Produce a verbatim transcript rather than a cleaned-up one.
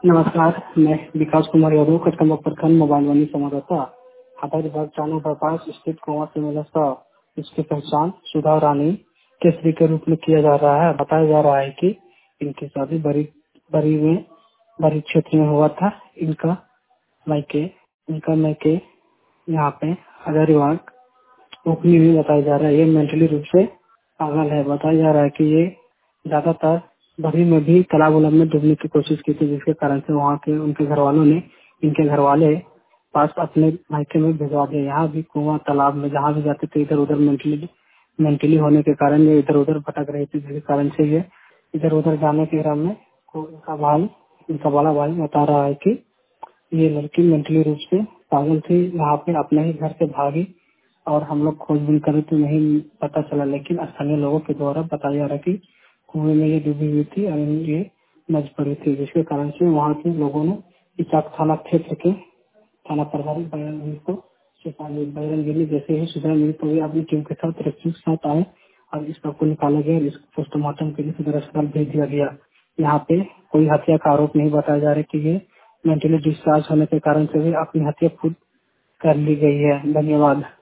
नमस्कार, मैं विकास कुमार यादव कटकम्बा प्रखंड मोबाइल वाली संवाददाता आधार विभाग चानू बाईपास स्थित कुमार से मिला था। इसकी पहचान सुधा रानी केसरी के रूप में किया जा रहा है। बताया जा रहा है कि इनकी शादी बड़ी बड़ी में बड़ी क्षेत्र में हुआ था। इनका मायके इनका मायके यहाँ पे आधार विभाग ओपनी भी बताया जा रहा है। ये मेंटली रूप से पागल है। बताया जा रहा है कि ये ज्यादातर बड़ी में भी तालाब उलाब में डूबने की कोशिश की थी, जिसके कारण से वहाँ के उनके घर वालों ने इनके घर वाले पास अपने मायके में भिजवा दिया। यहाँ भी कुआं तालाब में जहाँ भी जाते थे इधर उधर मेंटली मेंटली होने के कारण ये इधर उधर भटक रही थी, जिसके कारण से ये इधर उधर जाने के क्रम में को- इनका भाई इनका बड़ा भाई बता रहा है कि ये लड़की मेंटली रूप से पागल थी। यहाँ पे अपने ही घर से भागी और हम लोग खोजबीन करे तो नहीं पता चला, लेकिन स्थानीय लोगों के द्वारा बताया जा रहा है कि कुएं में ये डूबी हुई थी और ये मज पड़ी थी, जिसके कारण से वहाँ के लोगों ने इचाक थाना क्षेत्र के थाना प्रभारी बयान गिरी को सिपाही बयान गिरी जैसे ही सूचना मिली तो वे अपनी टीम के साथ रेस्क्यू के साथ आए और इस सब को निकाला गया और इसको पोस्टमार्टम के लिए सदर अस्पताल भेज दिया गया। यहाँ पे कोई हत्या का आरोप नहीं बताया जा रहा है कि ये मेंटली डिस्चार्ज होने के कारण से भी अपनी हत्या खुद कर ली गई है। धन्यवाद।